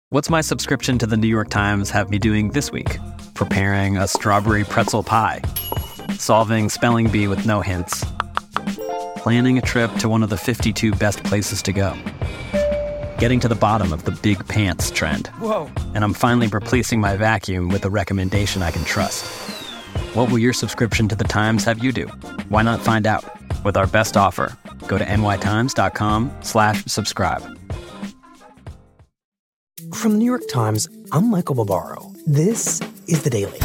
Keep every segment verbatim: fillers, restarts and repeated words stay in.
What's my subscription to the New York Times have me doing this week? Preparing a strawberry pretzel pie, solving spelling bee with no hints, planning a trip to one of the fifty-two best places to go, getting to the bottom of the big pants trend. Whoa. And I'm finally replacing my vacuum with a recommendation I can trust. What will your subscription to the Times have you do? Why not find out? With our best offer, go to nytimes.com slash subscribe. From the New York Times, I'm Michael Barbaro. This is The Daily.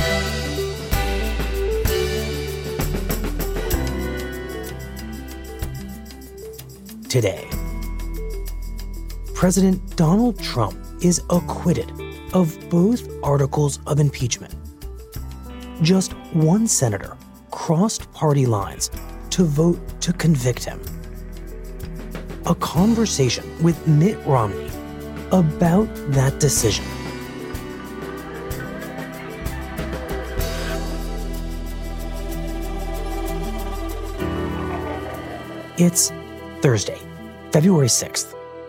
Today, President Donald Trump is acquitted of both articles of impeachment. Just one senator crossed party lines to vote to convict him. A conversation with Mitt Romney about that decision. It's Thursday, February sixth.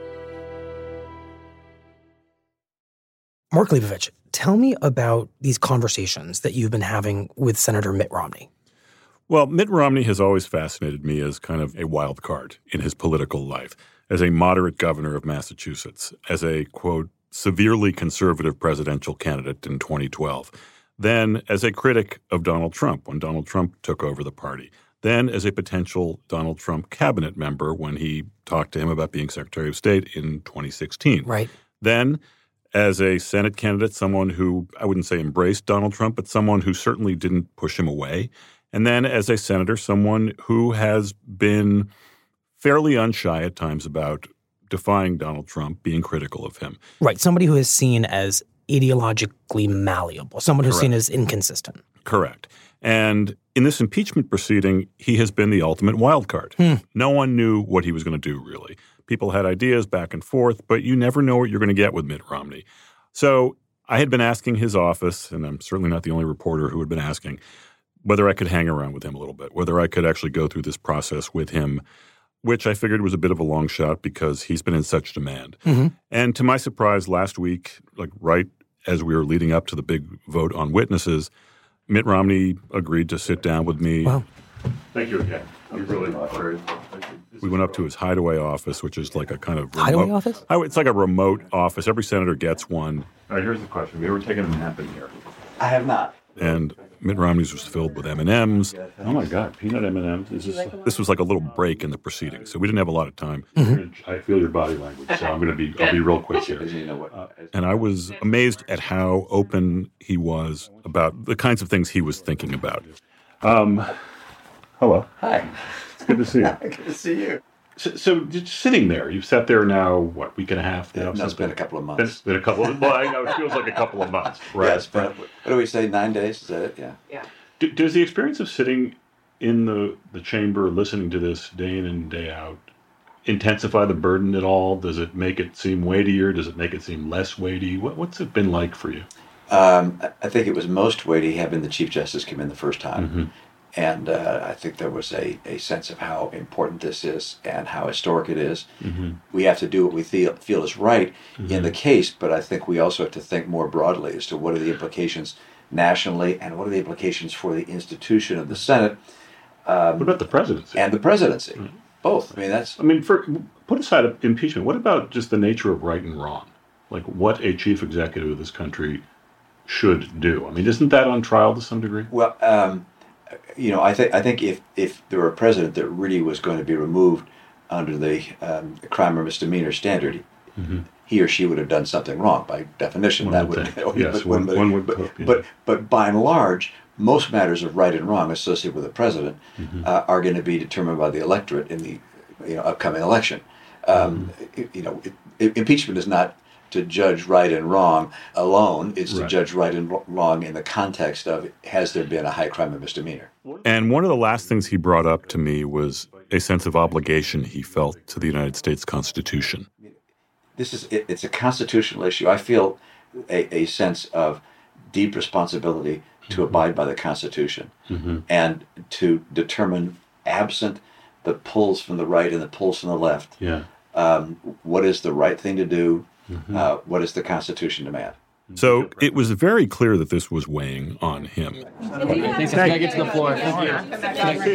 Mark Leibovich, tell me about these conversations that you've been having with Senator Mitt Romney. Well, Mitt Romney has always fascinated me as kind of a wild card in his political life, as a moderate governor of Massachusetts, as a, quote, severely conservative presidential candidate in twenty twelve, then as a critic of Donald Trump when Donald Trump took over the party, then as a potential Donald Trump cabinet member when he talked to him about being Secretary of State in twenty sixteen. Right. Then as a Senate candidate, someone who I wouldn't say embraced Donald Trump, but someone who certainly didn't push him away. And then as a senator, someone who has been fairly unshy at times about defying Donald Trump, being critical of him. Right. Somebody who is seen as ideologically malleable, someone who's Correct. seen as inconsistent. Correct. And in this impeachment proceeding, he has been the ultimate wild card. Hmm. No one knew what he was going to do, really. People had ideas back and forth, but you never know what you're going to get with Mitt Romney. So I had been asking his office, and I'm certainly not the only reporter who had been asking, whether I could hang around with him a little bit, whether I could actually go through this process with him, which I figured was a bit of a long shot because he's been in such demand. Mm-hmm. And to my surprise, last week, like right as we were leading up to the big vote on witnesses, Mitt Romney agreed to sit down with me. Wow. Thank you again. You really are. We went up to his hideaway office, which is like a kind of remote, Hideaway office? Hideaway, it's like a remote office. Every senator gets one. All right, here's the question. Have you ever taken a nap in here? I have not. And Mitt Romney's was filled with M and M's. Oh, my God, peanut M and M's. Is this, this was like a little break in the proceedings, so we didn't have a lot of time. Mm-hmm. I feel your body language, so I'm going to be I'll be real quick here. Uh, and I was amazed at how open he was about the kinds of things he was thinking about. Um, hello. Hi. It's good to see you. Good to see you. So, so just sitting there, you've sat there now, what, week and a half now? No, it's been a couple of months. Been, been a couple of, well, I know it feels like a couple of months. Right. Yeah, it's been, what do we say, nine days? Is that it? Yeah. Yeah. Do, does the experience of sitting in the, the chamber, listening to this day in and day out, intensify the burden at all? Does it make it seem weightier? Does it make it seem less weighty? What, what's it been like for you? Um, I think it was most weighty having the Chief Justice come in the first time. Mm-hmm. And uh, I think there was a, a sense of how important this is and how historic it is. Mm-hmm. We have to do what we feel, feel is right Mm-hmm. in the case, but I think we also have to think more broadly as to what are the implications nationally and what are the implications for the institution of the Senate. Um, What about the presidency? and the presidency? Mm-hmm. Both. I mean, that's... I mean, for, put aside impeachment, what about just the nature of right and wrong? Like what a chief executive of this country should do? I mean, isn't that on trial to some degree? Well, um, you know, I think I think if, if there were a president that really was going to be removed under the um, crime or misdemeanor standard, Mm-hmm. he or she would have done something wrong by definition. One that would would, think. you Yes, but, one- but, one would but, hope, yeah. but but by and large, most matters of right and wrong associated with a president Mm-hmm. uh, are going to be determined by the electorate in the you know upcoming election. Um, Mm-hmm. it- you know, it, it, impeachment is not to judge right and wrong alone. It's to Right. judge right and wrong in the context of has there been a high crime or misdemeanor. And one of the last things he brought up to me was a sense of obligation he felt to the United States Constitution. This is it, it's a constitutional issue. I feel a, a sense of deep responsibility to abide by the Constitution Mm-hmm. and to determine, absent the pulls from the right and the pulls from the left, Yeah. um, what is the right thing to do Mm-hmm. Uh, what does the Constitution demand? So it was very clear that this was weighing on him. Thanks. Can I get to the floor? Thank you. Thank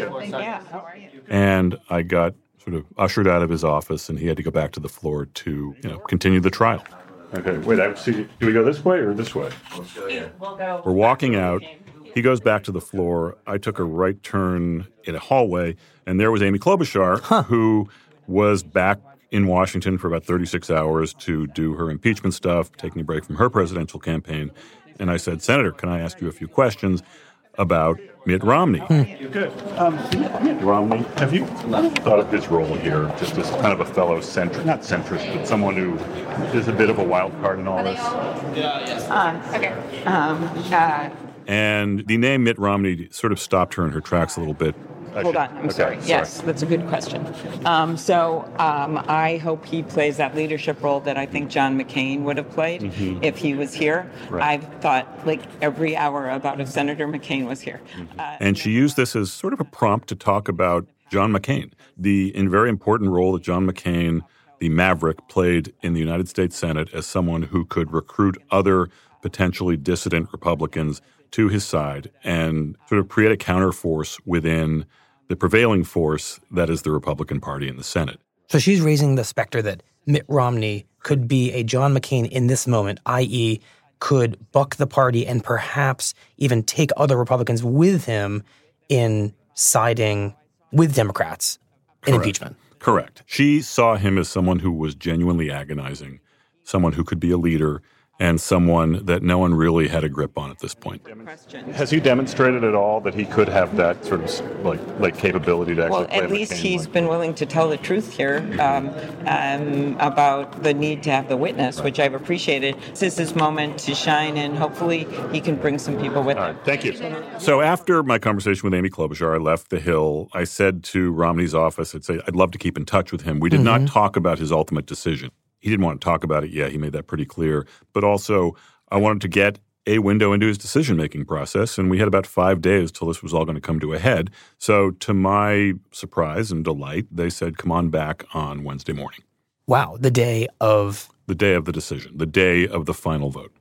you. And I got sort of ushered out of his office, and he had to go back to the floor to, you know, continue the trial. Okay, wait, I see. Do we go this way or this way? We'll go. We're walking out. He goes back to the floor. I took a right turn in a hallway, and there was Amy Klobuchar, huh. who was back in Washington for about thirty-six hours to do her impeachment stuff, taking a break from her presidential campaign. And I said, Senator, can I ask you a few questions about Mitt Romney? Hmm. Good. Um, Mitt Romney, have you thought of his role here just as kind of a fellow centrist, not centrist, but someone who is a bit of a wild card in all this? Yeah, yes. Uh, okay. Um, uh, and the name Mitt Romney sort of stopped her in her tracks a little bit. I Hold should, on, I'm okay, sorry. sorry. Yes, that's a good question. Um, so um, I hope he plays that leadership role that I think John McCain would have played mm-hmm. if he was here. Right. I've thought like every hour about if Senator McCain was here. Mm-hmm. Uh, and she used this as sort of a prompt to talk about John McCain, the in very important role that John McCain, the maverick, played in the United States Senate as someone who could recruit other potentially dissident Republicans to his side and sort of create a counterforce within the prevailing force that is the Republican Party in the Senate. So she's raising the specter that Mitt Romney could be a John McCain in this moment, that is could buck the party and perhaps even take other Republicans with him in siding with Democrats in Correct. impeachment. Correct. She saw him as someone who was genuinely agonizing, someone who could be a leader, and someone that no one really had a grip on at this point. Has he demonstrated at all that he could have that sort of like like capability to actually well, play at least he's like? been willing to tell the truth here um, um, about the need to have the witness, which I've appreciated. This is his moment to shine, and hopefully he can bring some people with all him. Right, thank you. So after my conversation with Amy Klobuchar, I left the Hill. I said to Romney's office, I'd say I'd love to keep in touch with him. We did mm-hmm. not talk about his ultimate decision. He didn't want to talk about it. Yeah, he made that pretty clear. But also, I wanted to get a window into his decision-making process, and we had about five days till this was all going to come to a head. So to my surprise and delight, they said, come on back on Wednesday morning. Wow, the day of... The day of the decision, the day of the final vote.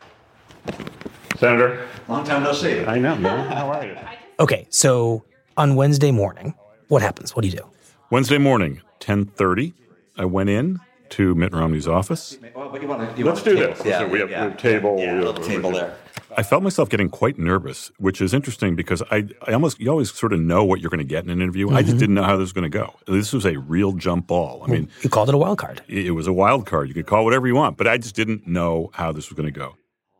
Senator? Long time no see. I know, man. How are you? Okay, so on Wednesday morning, what happens? What do you do? Wednesday morning, ten thirty, I went in to Mitt Romney's office. Well, you wanna, you Let's do table. this. Yeah, so we have yeah, a table. Yeah, we a have, little table there. I felt myself getting quite nervous, which is interesting because I, I almost you always sort of know what you're going to get in an interview. Mm-hmm. I just didn't know how this was going to go. This was a real jump ball. I well, mean, you called it a wild card. It, it was a wild card. You could call it whatever you want, but I just didn't know how this was going to go.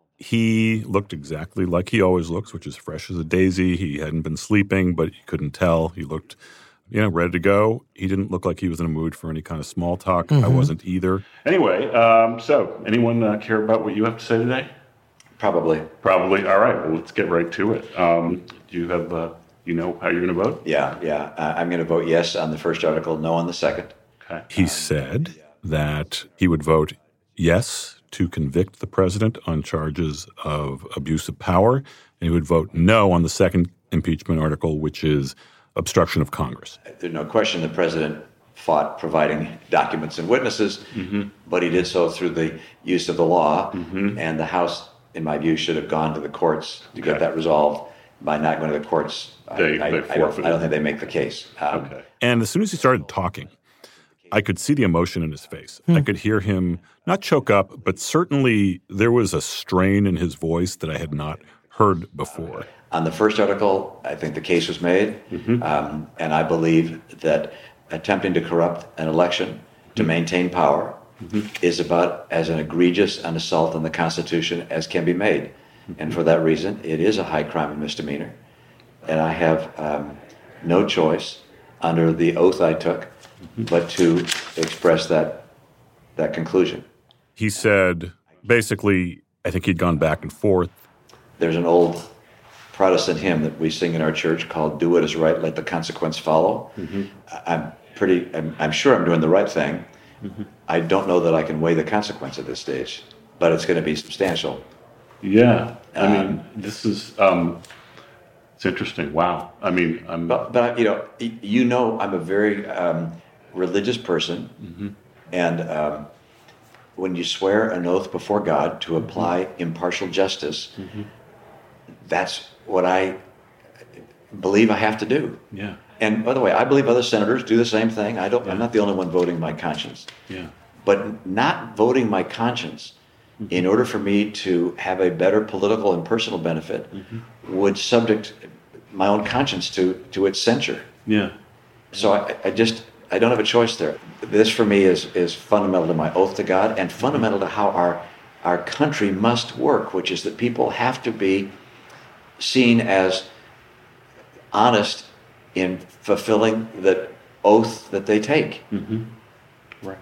He looked exactly like he always looks, which is fresh as a daisy. He hadn't been sleeping, but you couldn't tell. He looked, you know, ready to go. He didn't look like he was in a mood for any kind of small talk. Mm-hmm. I wasn't either. Anyway, um, so anyone uh, care about what you have to say today? Probably. Probably. All right. Well, let's get right to it. Um, do you have, uh, you know how you're going to vote? Yeah, yeah. Uh, I'm going to vote yes on the first article, no on the second. Okay. He um, said that he would vote yes to convict the president on charges of abuse of power, and he would vote no on the second impeachment article, which is obstruction of Congress. There's no question the president fought providing documents and witnesses, mm-hmm. but he did so through the use of the law, mm-hmm. and the House, in my view, should have gone to the courts to okay. get that resolved. By not going to the courts, they, I, they I, I, don't, I don't think they make the case. Um, okay. And as soon as he started talking, I could see the emotion in his face. Hmm. I could hear him not choke up, but certainly there was a strain in his voice that I had not heard before. On the first article, I think the case was made, mm-hmm. um, and I believe that attempting to corrupt an election to mm-hmm. maintain power mm-hmm. is about as an egregious an assault on the Constitution as can be made. Mm-hmm. And for that reason, it is a high crime and misdemeanor. And I have um, no choice under the oath I took but to express that that conclusion. He said, basically, I think he'd gone back and forth. There's an old Protestant hymn that we sing in our church called "Do What Is Right, Let the Consequence Follow." Mm-hmm. I'm pretty. I'm, I'm sure I'm doing the right thing. Mm-hmm. I don't know that I can weigh the consequence at this stage, but it's going to be substantial. Yeah, I um, mean, this is. Um, it's interesting. Wow. I mean, I'm. But, but you know, you know, I'm a very um, religious person, mm-hmm. and um, when you swear an oath before God to apply impartial justice, mm-hmm. that's what I believe I have to do. Yeah. And by the way, I believe other senators do the same thing. I don't. Yeah. I'm not the only one voting my conscience. Yeah. But not voting my conscience, mm-hmm. in order for me to have a better political and personal benefit, mm-hmm. would subject my own conscience to to its censure. Yeah. So I, I just I don't have a choice there. This for me is is fundamental to my oath to God and fundamental to how our our country must work, which is that people have to be seen as honest in fulfilling the oath that they take. Mm-hmm. Right.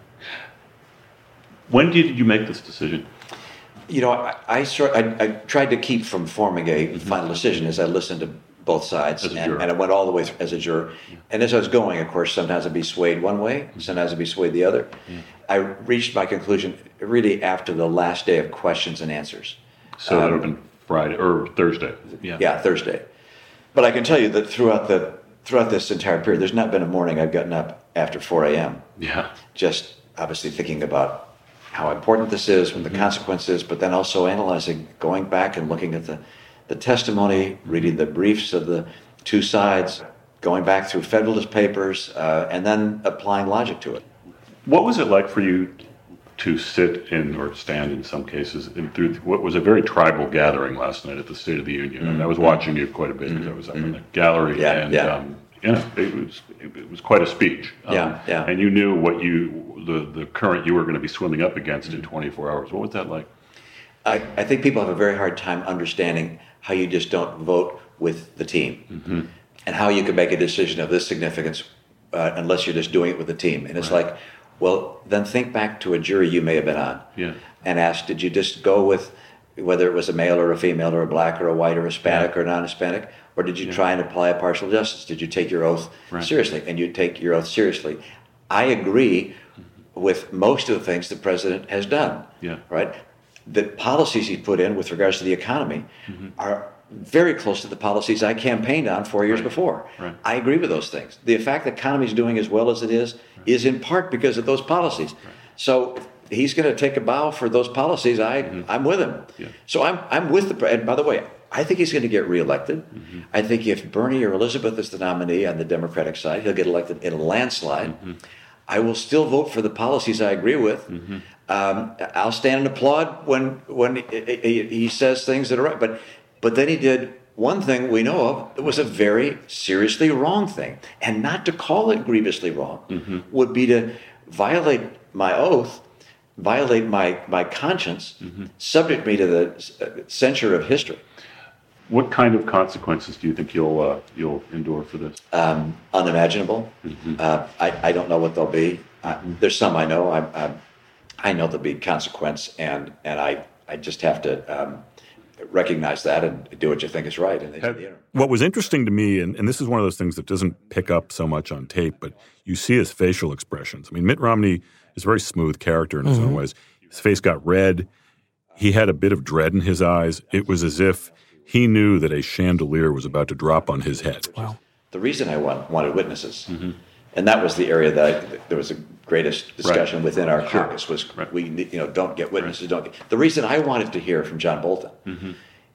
When did you make this decision? You know, I, I sort I, I tried to keep from forming a mm-hmm. final decision as I listened to both sides, and, and I went all the way through as a juror. Yeah. And as I was going, of course, sometimes I'd be swayed one way, mm-hmm. sometimes I'd be swayed the other. Yeah. I reached my conclusion really after the last day of questions and answers. So um, that would have been Friday or Thursday. Yeah, yeah, Thursday. But I can tell you that throughout the throughout this entire period, there's not been a morning I've gotten up after four a.m. Yeah. Just obviously thinking about how important this is, what the mm-hmm. consequences, but then also analyzing, going back and looking at the, the testimony, reading the briefs of the two sides, going back through Federalist Papers, uh, and then applying logic to it. What was it like for you to sit in, or stand in some cases, in through what was a very tribal gathering last night at the State of the Union? Mm-hmm. And I was watching you quite a bit because mm-hmm. I was up mm-hmm. in the gallery, yeah, and yeah. Um, you know, it was it, it was quite a speech. Um, yeah, yeah. And you knew what you the the current you were going to be swimming up against in twenty-four hours. What was that like? I, I think people have a very hard time understanding how you just don't vote with the team, mm-hmm. and how you can make a decision of this significance uh, unless you're just doing it with the team. And it's right. like, well, then think back to a jury you may have been on, yeah. and ask, did you just go with whether it was a male or a female or a black or a white or a Hispanic yeah. or non-Hispanic, or did you yeah. try and apply a partial justice? Did you take your oath right. seriously? And you take your oath seriously. I agree mm-hmm. with most of the things the president has done. Yeah. Right. The policies he put in with regards to the economy mm-hmm. are very close to the policies I campaigned on four years right. before. Right. I agree with those things. The fact the economy is doing as well as it is right. is in part because of those policies. Right. So if he's going to take a bow for those policies, I, mm-hmm. I'm with him. Yeah. So I'm I'm with the, and by the way, I think he's going to get reelected. Mm-hmm. I think if Bernie or Elizabeth is the nominee on the Democratic side, he'll get elected in a landslide. Mm-hmm. I will still vote for the policies I agree with. Mm-hmm. Um, I'll stand and applaud when when he, he says things that are right. But but then he did one thing we know of that was a very seriously wrong thing. And not to call it grievously wrong mm-hmm. would be to violate my oath, violate my, my conscience, mm-hmm. subject me to the censure of history. What kind of consequences do you think you'll uh, you'll endure for this? Um, unimaginable. Mm-hmm. Uh, I, I don't know what they'll be. Uh, there's some I know. I, I I know there'll be consequence, and and I, I just have to um, recognize that and do what you think is right. In the, Have, in the interim. What was interesting to me, and, and this is one of those things that doesn't pick up so much on tape, but you see his facial expressions. I mean, Mitt Romney is a very smooth character in his mm-hmm. own ways. His face got red. He had a bit of dread in his eyes. It was as if he knew that a chandelier was about to drop on his head. Wow. The reason I want, wanted witnesses, mm-hmm. and that was the area that I, there was the greatest discussion right. within our sure. caucus was right. we you know don't get witnesses, right. don't get. The reason I wanted to hear from John Bolton mm-hmm.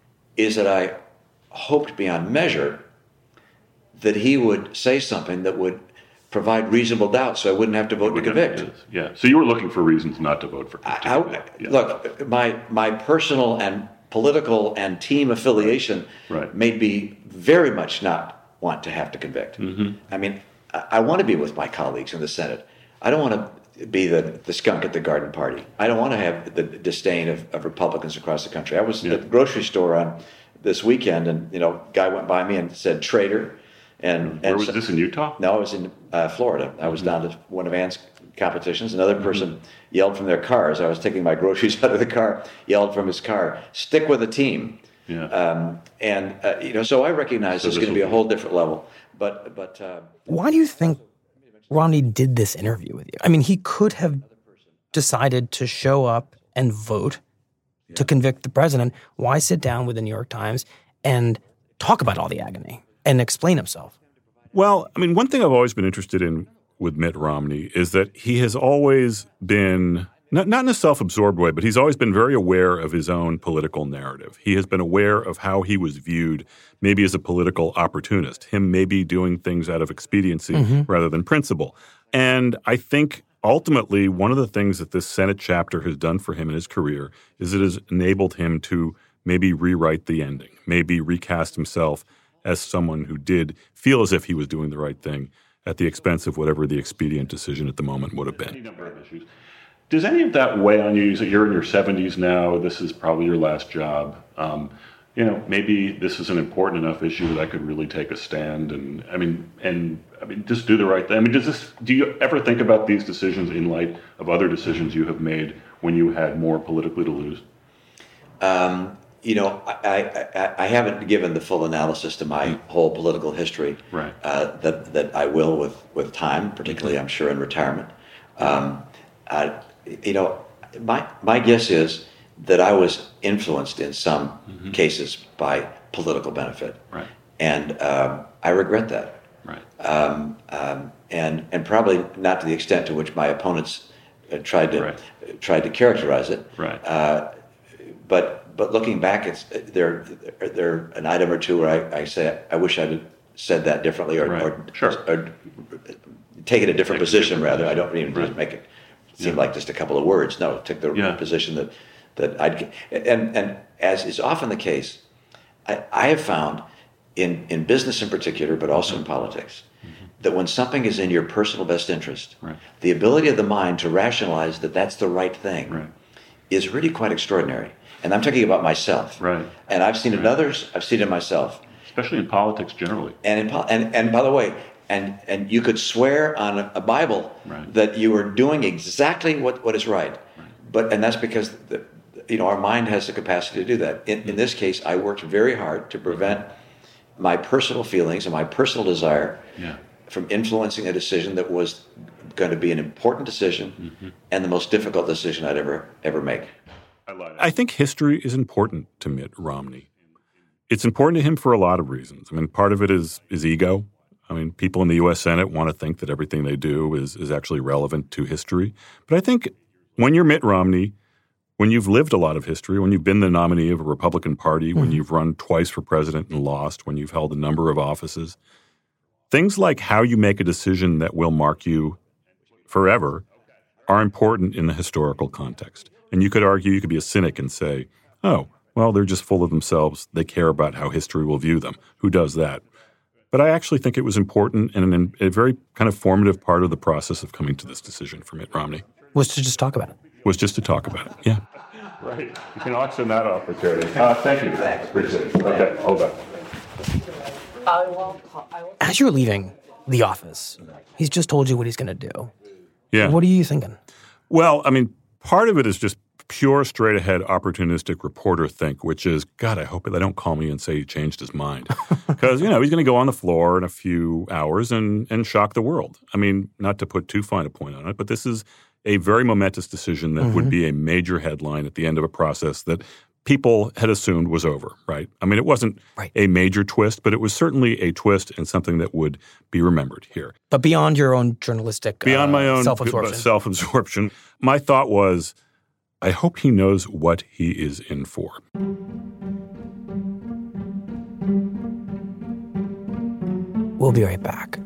is that I hoped beyond measure that he would say something that would provide reasonable doubt, so I wouldn't have to vote to convict. Yeah. So you were looking for reasons not to vote for. I, I, yeah. Look, my my personal and political and team affiliation right. made me very much not want to have to convict. Mm-hmm. I mean, I, I want to be with my colleagues in the Senate. I don't want to be the, the skunk at the garden party. I don't want to have the disdain of, of Republicans across the country. I was yeah. at the grocery store on this weekend, and you know, a guy went by me and said "traitor." And, Where and was so, this, in Utah? No, I was in uh, Florida. I was mm-hmm. down to one of Ann's competitions. Another person mm-hmm. yelled from their cars. I was taking my groceries out of the car, yelled from his car, "Stick with the team." Yeah. Um, and, uh, you know, so I recognize so there's going to be a whole different level. But, but uh, why do you think Romney did this interview with you? I mean, he could have decided to show up and vote yeah. to convict the president. Why sit down with the New York Times and talk about all the agony and explain himself? Well, I mean, one thing I've always been interested in with Mitt Romney is that he has always been Not, not in a self-absorbed way, but he's always been very aware of his own political narrative. He has been aware of how he was viewed maybe as a political opportunist, him maybe doing things out of expediency mm-hmm. rather than principle. And I think ultimately one of the things that this Senate chapter has done for him in his career is it has enabled him to maybe rewrite the ending, maybe recast himself as someone who did feel as if he was doing the right thing at the expense of whatever the expedient decision at the moment would have been. Any number of issues. Does any of that weigh on you? You're in your seventies now. This is probably your last job. Um, you know, maybe this is an important enough issue that I could really take a stand and, I mean, and I mean, just do the right thing. I mean, does this? Do you ever think about these decisions in light of other decisions you have made when you had more politically to lose? Um, you know, I, I I haven't given the full analysis to my whole political history. Right. Uh, that that I will with with time, particularly, I'm sure, in retirement. Um, uh, you know, my my guess is that I was influenced in some mm-hmm. cases by political benefit. Right. And um, I regret that. Right. Um, um, and and probably not to the extent to which my opponents uh, tried to right. uh, tried to characterize it. Right. Uh, but but looking back, it's there there an item or two where I, I say I wish I'd said that differently, or right. or, sure. or taken a different take position. A different rather, position. I don't even right. just make it seem yeah. like just a couple of words. No, took the yeah. position that that I'd and and as is often the case, I, I have found in in business in particular, but also in politics, mm-hmm. that when something is in your personal best interest, right. the ability of the mind to rationalize that that's the right thing right. is really quite extraordinary. And I'm talking about myself. Right. And I've seen it in right. others. I've seen it in myself. Especially in politics generally. And in and and by the way, and and you could swear on a, a Bible right. that you are doing exactly what, what is right. right. But and that's because the, you know our mind has the capacity to do that. In mm-hmm. in this case, I worked very hard to prevent my personal feelings and my personal desire yeah. from influencing a decision that was going to be an important decision mm-hmm. and the most difficult decision I'd ever ever make. I think history is important to Mitt Romney. It's important to him for a lot of reasons. I mean, part of it is is ego. I mean, people in the U S Senate want to think that everything they do is is actually relevant to history. But I think when you're Mitt Romney, when you've lived a lot of history, when you've been the nominee of a Republican Party, mm-hmm. when you've run twice for president and lost, when you've held a number of offices, things like how you make a decision that will mark you forever are important in the historical context. And you could argue, you could be a cynic and say, oh, well, they're just full of themselves. They care about how history will view them. Who does that? But I actually think it was important and an, a very kind of formative part of the process of coming to this decision for Mitt Romney. Was to just talk about it. Was just to talk about it, yeah. Right. You can auction that opportunity. Uh, thank you. Thanks. Appreciate it. Okay, hold on. I will, I will. As you're leaving the office, he's just told you what he's going to do. Yeah. What are you thinking? Well, I mean, part of it is just pure, straight-ahead, opportunistic reporter think, which is, God, I hope they don't call me and say he changed his mind. Because, you know, he's going to go on the floor in a few hours and, and shock the world. I mean, not to put too fine a point on it, but this is a very momentous decision that mm-hmm. would be a major headline at the end of a process that people had assumed was over, right? I mean, it wasn't right. a major twist, but it was certainly a twist and something that would be remembered here. But beyond your own journalistic Beyond uh, my own self-absorption. self-absorption, my thought was, I hope he knows what he is in for. We'll be right back.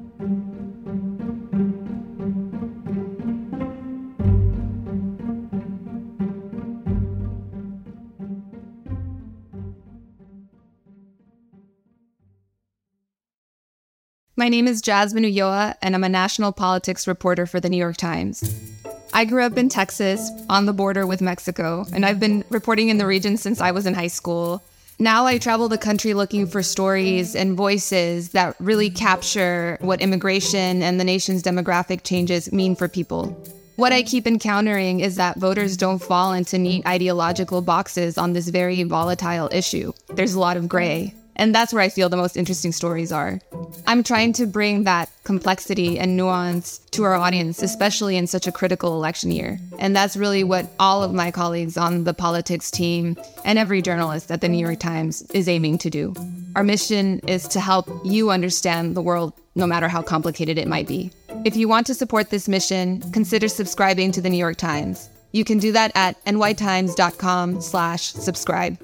My name is Jasmine Ulloa, and I'm a national politics reporter for The New York Times. I grew up in Texas, on the border with Mexico, and I've been reporting in the region since I was in high school. Now I travel the country looking for stories and voices that really capture what immigration and the nation's demographic changes mean for people. What I keep encountering is that voters don't fall into neat ideological boxes on this very volatile issue. There's a lot of gray. And that's where I feel the most interesting stories are. I'm trying to bring that complexity and nuance to our audience, especially in such a critical election year. And that's really what all of my colleagues on the politics team and every journalist at the New York Times is aiming to do. Our mission is to help you understand the world, no matter how complicated it might be. If you want to support this mission, consider subscribing to the New York Times. You can do that at nytimes.com slash subscribe.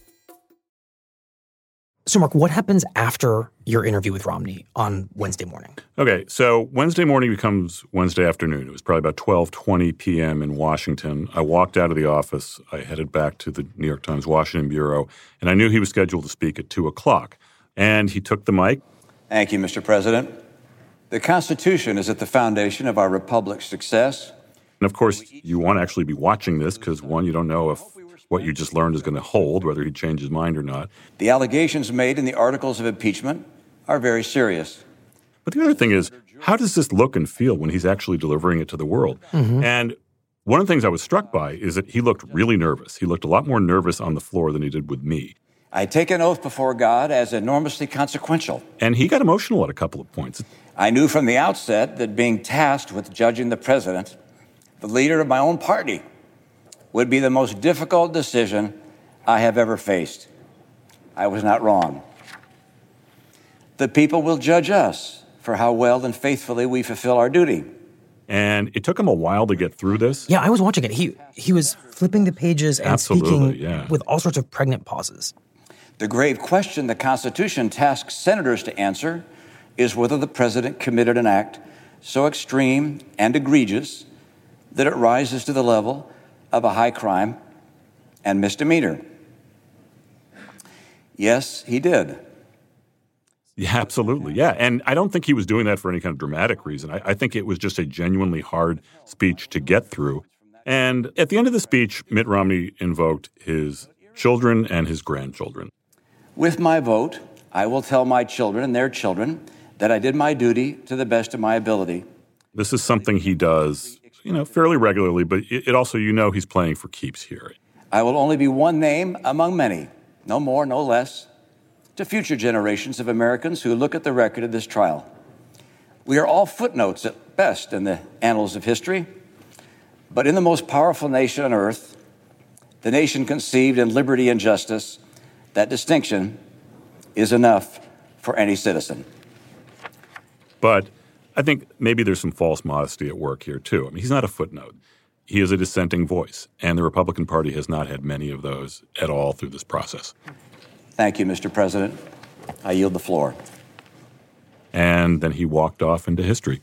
So, Mark, what happens after your interview with Romney on Wednesday morning? Okay, so Wednesday morning becomes Wednesday afternoon. It was probably about twelve twenty p.m. in Washington. I walked out of the office. I headed back to the New York Times Washington bureau, and I knew he was scheduled to speak at two o'clock. And he took the mic. Thank you, Mister President. The Constitution is at the foundation of our republic's success. And, of course, you want to actually be watching this because, one, you don't know if what you just learned is going to hold, whether he changed his mind or not. The allegations made in the articles of impeachment are very serious. But the other thing is, how does this look and feel when he's actually delivering it to the world? Mm-hmm. And one of the things I was struck by is that he looked really nervous. He looked a lot more nervous on the floor than he did with me. I take an oath before God as enormously consequential. And he got emotional at a couple of points. I knew from the outset that being tasked with judging the president, the leader of my own party, would be the most difficult decision I have ever faced. I was not wrong. The people will judge us for how well and faithfully we fulfill our duty. And it took him a while to get through this. Yeah, I was watching it. He he was flipping the pages and Absolutely, speaking yeah. with all sorts of pregnant pauses. The grave question the Constitution tasks senators to answer is whether the president committed an act so extreme and egregious that it rises to the level of a high crime and misdemeanor. Yes, he did. Yeah, absolutely. Yeah. And I don't think he was doing that for any kind of dramatic reason. I, I think it was just a genuinely hard speech to get through. And at the end of the speech, Mitt Romney invoked his children and his grandchildren. With my vote, I will tell my children and their children that I did my duty to the best of my ability. This is something he does, you know, fairly regularly, but it, it also, you know, he's playing for keeps here. I will only be one name among many, no more, no less, to future generations of Americans who look at the record of this trial. We are all footnotes at best in the annals of history, but in the most powerful nation on earth, the nation conceived in liberty and justice, that distinction is enough for any citizen. But I think maybe there's some false modesty at work here, too. I mean, he's not a footnote. He is a dissenting voice, and the Republican Party has not had many of those at all through this process. Thank you, Mister President. I yield the floor. And then he walked off into history.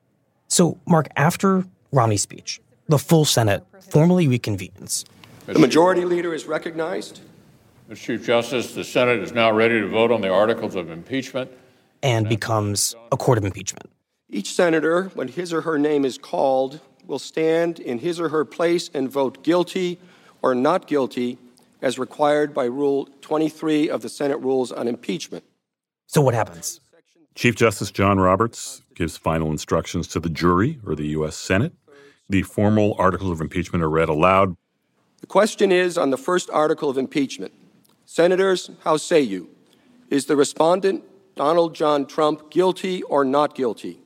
So, Mark, after Romney's speech, the full Senate formally reconvenes. The majority leader is recognized. Mister Chief Justice, the Senate is now ready to vote on the articles of impeachment. And becomes a court of impeachment. Each senator, when his or her name is called, will stand in his or her place and vote guilty or not guilty as required by Rule twenty-three of the Senate Rules on Impeachment. So what happens? Chief Justice John Roberts gives final instructions to the jury or the U S Senate. The formal articles of impeachment are read aloud. The question is on the first article of impeachment. Senators, how say you? Is the respondent, Donald John Trump, guilty or not guilty?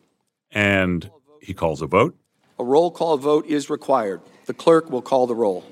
And he calls a vote. A roll call vote is required. The clerk will call the roll.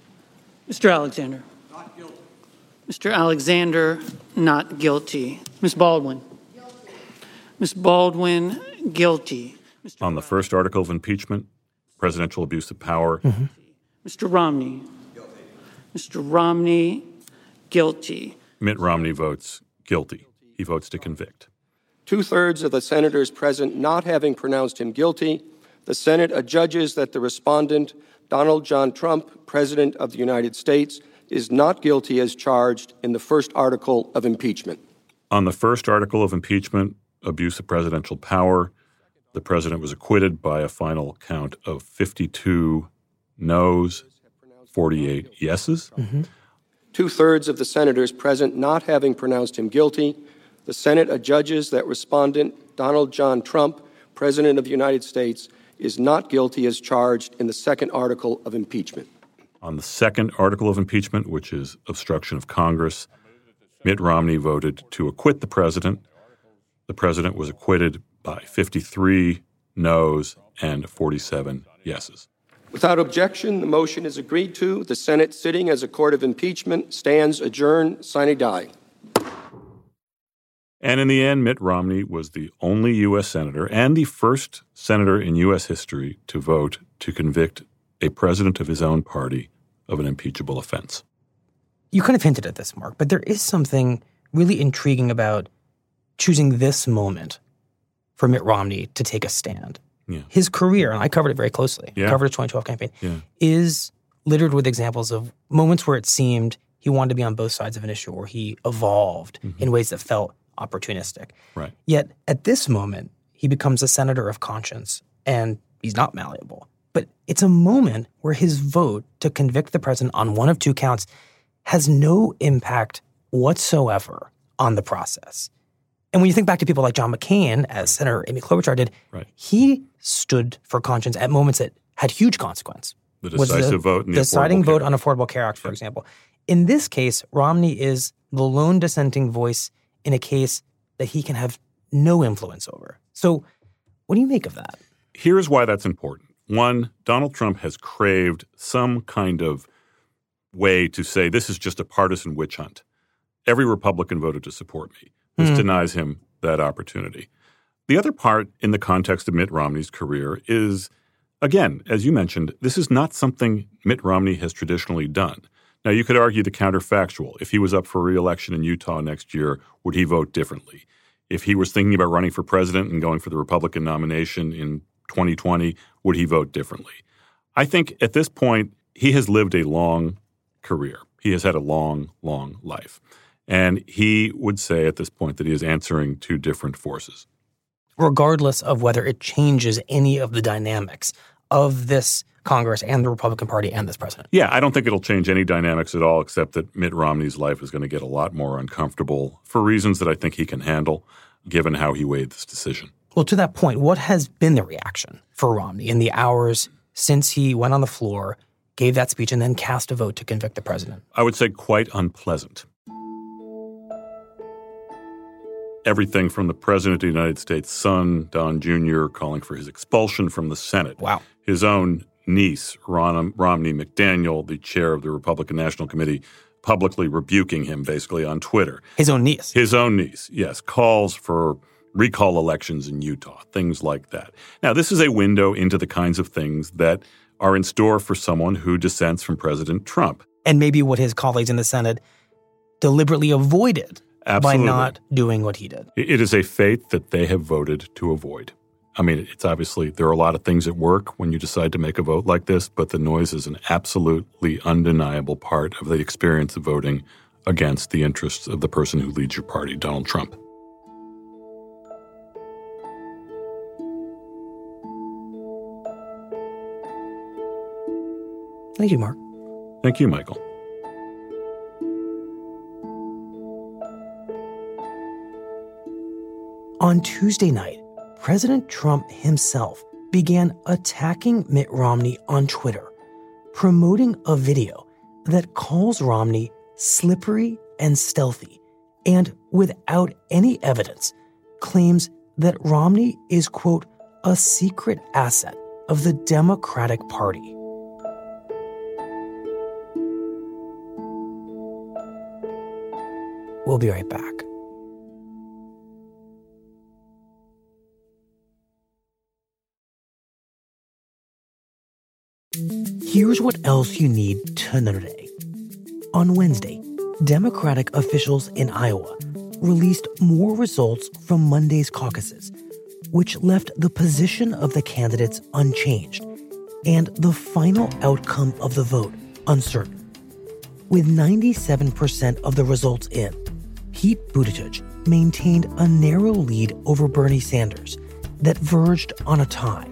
Mister Alexander. Not guilty. Mister Alexander, not guilty. Miz Baldwin. Guilty. Miz Baldwin, guilty. Mister On the first article of impeachment, presidential abuse of power. Mm-hmm. Mister Romney. Guilty. Mister Romney, guilty. Mitt Romney votes guilty. He votes to convict. Two-thirds of the senators present not having pronounced him guilty, the Senate adjudges that the respondent, Donald John Trump, President of the United States, is not guilty as charged in the first article of impeachment. On the first article of impeachment, abuse of presidential power, the president was acquitted by a final count of fifty-two noes, forty-eight yeses. Mm-hmm. Two-thirds of the senators present not having pronounced him guilty, the Senate adjudges that respondent Donald John Trump, President of the United States, is not guilty as charged in the second article of impeachment. On the second article of impeachment, which is obstruction of Congress, Mitt Romney voted to acquit the president. The president was acquitted by fifty-three noes and forty-seven yeses. Without objection, the motion is agreed to. The Senate, sitting as a court of impeachment, stands adjourned sine die. And in the end, Mitt Romney was the only U S senator and the first senator in U S history to vote to convict a president of his own party of an impeachable offense. You kind of hinted at this, Mark, but there is something really intriguing about choosing this moment for Mitt Romney to take a stand. Yeah. His career, and I covered it very closely, yeah. covered his twenty twelve campaign, yeah. is littered with examples of moments where it seemed he wanted to be on both sides of an issue or he evolved mm-hmm. in ways that felt opportunistic. Right. Yet at this moment, he becomes a senator of conscience and he's not malleable. But it's a moment where his vote to convict the president on one of two counts has no impact whatsoever on the process. And when you think back to people like John McCain, as Senator Amy Klobuchar did, right. he stood for conscience at moments that had huge consequence. The decisive the vote in the deciding Affordable vote Care. on Affordable Care Act, for example. In this case, Romney is the lone dissenting voice in a case that he can have no influence over. So what do you make of that? Here's why that's important. One, Donald Trump has craved some kind of way to say this is just a partisan witch hunt. Every Republican voted to support me. This mm. denies him that opportunity. The other part in the context of Mitt Romney's career is, again, as you mentioned, this is not something Mitt Romney has traditionally done. Now, you could argue the counterfactual. If he was up for re-election in Utah next year, would he vote differently? If he was thinking about running for president and going for the Republican nomination in twenty twenty, would he vote differently? I think at this point, he has lived a long career. He has had a long, long life. And he would say at this point that he is answering to different forces. Regardless of whether it changes any of the dynamics of this Congress and the Republican Party and this president. Yeah, I don't think it'll change any dynamics at all, except that Mitt Romney's life is going to get a lot more uncomfortable for reasons that I think he can handle, given how he weighed this decision. Well, to that point, what has been the reaction for Romney in the hours since he went on the floor, gave that speech, and then cast a vote to convict the president? I would say quite unpleasant. Everything from the President of the United States' son, Don Junior, calling for his expulsion from the Senate. Wow. His own niece, Ron- Romney McDaniel, the chair of the Republican National Committee, publicly rebuking him basically on Twitter. His own niece? His own niece, yes. Calls for recall elections in Utah, things like that. Now, this is a window into the kinds of things that are in store for someone who dissents from President Trump. And maybe what his colleagues in the Senate deliberately avoided. Absolutely. By not doing what he did. It is a fate that they have voted to avoid. I mean, it's obviously, there are a lot of things at work when you decide to make a vote like this, but the noise is an absolutely undeniable part of the experience of voting against the interests of the person who leads your party, Donald Trump. Thank you, Mark. Thank you, Michael. On Tuesday night, President Trump himself began attacking Mitt Romney on Twitter, promoting a video that calls Romney slippery and stealthy, and without any evidence, claims that Romney is, quote, a secret asset of the Democratic Party. We'll be right back. Here's what else you need to know today. On Wednesday, Democratic officials in Iowa released more results from Monday's caucuses, which left the position of the candidates unchanged and the final outcome of the vote uncertain. With ninety-seven percent of the results in, Pete Buttigieg maintained a narrow lead over Bernie Sanders that verged on a tie.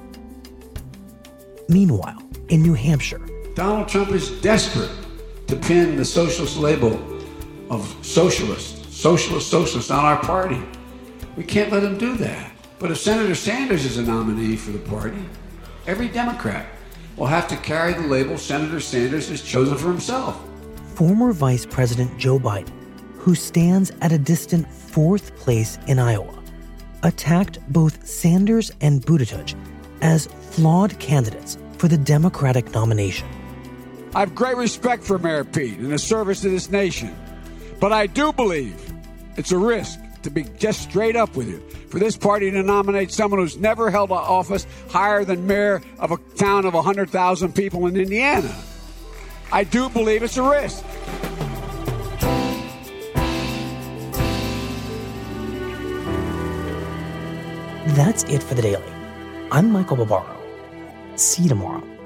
Meanwhile, in New Hampshire, Donald Trump is desperate to pin the socialist label of socialist, socialist, socialist on our party. We can't let him do that. But if Senator Sanders is a nominee for the party, every Democrat will have to carry the label Senator Sanders has chosen for himself. Former Vice President Joe Biden, who stands at a distant fourth place in Iowa, attacked both Sanders and Buttigieg as flawed candidates for the Democratic nomination. I have great respect for Mayor Pete and his service to this nation, but I do believe it's a risk to be just straight up with you, for this party to nominate someone who's never held an office higher than mayor of a town of one hundred thousand people in Indiana. I do believe it's a risk. That's it for The Daily. I'm Michael Barbaro. See you tomorrow.